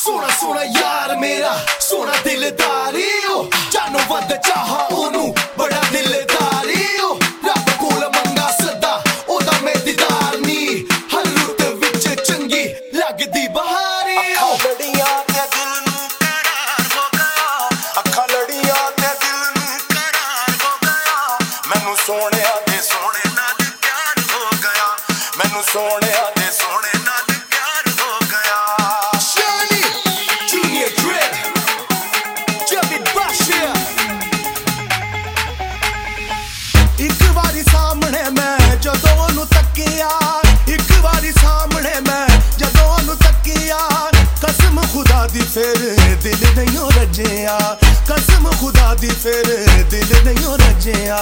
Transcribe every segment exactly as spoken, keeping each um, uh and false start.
सोना सोना यार मेरा सोना दिलदारी ओ जानो वध चाहा ओनू बड़ा दिलदारी ओ रब कोल मंगा सदा ओदा मैं दीदार नी हर रुत विच चंगी लगदी बहारी ओ लड़ियां ते दिल नू करार हो गया अखा लड़ियां ते दिल नू करार हो गया मैनू सोहणिया दे सोहणे नाल प्यार हो गया मैनू सोहणिया दे सोहणे नाल प्यार हो गया Shani Junior Drip Javid Bashir एक बारी सामने मैं जदों ओनू तकिया एक बारी सामने मैं जदों ओनू तकिया कसम खुदा दी फिर दिल नहीं रजिया कसम खुदा दी फिर दिल नहीं रजिया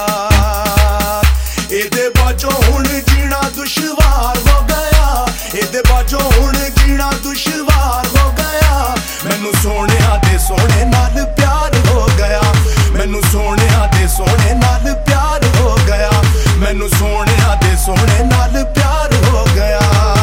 एदे बाजों हुण जीना दुश्वार हो गया एदे बाजों हुण जीना दुश्वार हो गया मैनू सोहणिया दे सोहणे नाल प्यार हो गया मैनू सोहणिया दे सोहणे नाल प्यार हो गया मैनू सोहणिया दे सोहणे नाल प्यार हो गया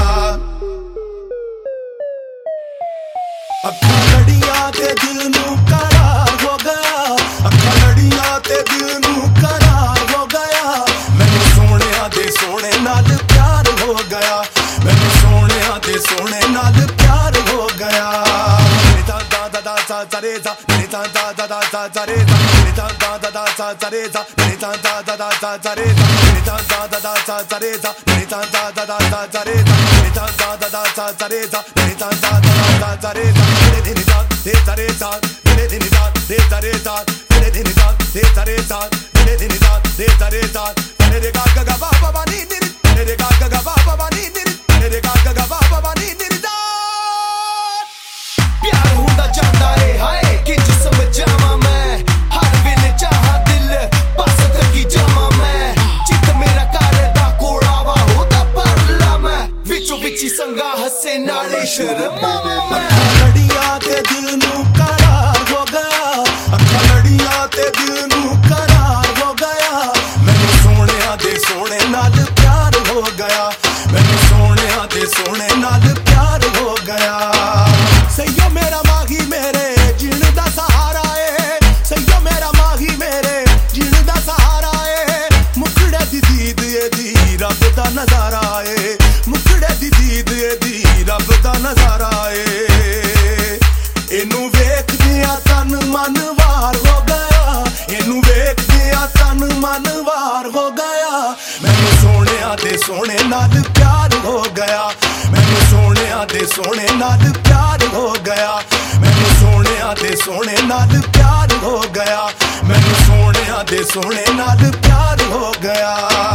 अखा लड़ियां ते दिल नू करार हो गया अखा लड़ियां ते दिल नू करार हो गया मैनू सोहणिया दे सोहणे नाल प्यार हो गया मैनू सोहणिया दे सोहणे नाल प्यार हो गया दा दा दा दा सा सा रे सा दा दा दा दा सा सा रे सा दा दा दा दा सा सा रे सा दा दा दा दा सा सा रे सा दा दा दा दा सा सा रे सा दा दा दा दा सा सा रे सा दा दा दा दा सा सा रे सा दा दा दा दा सा सा रे सा रे धिन सा रे सा रे सा रे धिन सा रे सा रे सा रे धिन सा रे सा रे सा रे धिन सा रे सा रे सा रे रे गा गा गा बा बा बा नी नी रे रे गा गा गा बा बा बा नी नी रे रे गा गा गा बा बा बा नी नी दा प्यार हुंदा जांदा ए हाय किंज समझावां मैं हर वेले चाहा दिल बस तकी जावां मैं चित मेरा करदा कोड़ावा होदा परला मैं विचों विच संगा हसे नाले शर्मावां मैं लड़ियां ते दिल नू करार हो गया अखा लड़ियां ते दिल नू करार हो गया मैनू सोहणिया दे सोहणे नाल प्यार हो गया मैनू सोहणिया दे सोहणे नाल प्यार हो गया सैयो मेरा माही मेरे जीण दा सहारा ए सैयो मेरा माही मेरे जीण दा सहारा ए मुखड़े दी दीद एदी रब दा नजारा ए मुखड़े दी दीद एदी रब दा नजारा ए एनू वेखदिया तन मन वार हो गया एनू वेखदिया तन मन वार हो गया मैनू सोहणिया दे सोहणे नाल प्यार हो गया मैनू सोहणिया दे सोहणे नाल प्यार हो गया मैनू सोहणिया दे सोहणे नाल प्यार हो गया मैनू सोहणिया दे सोहणे नाल प्यार हो गया।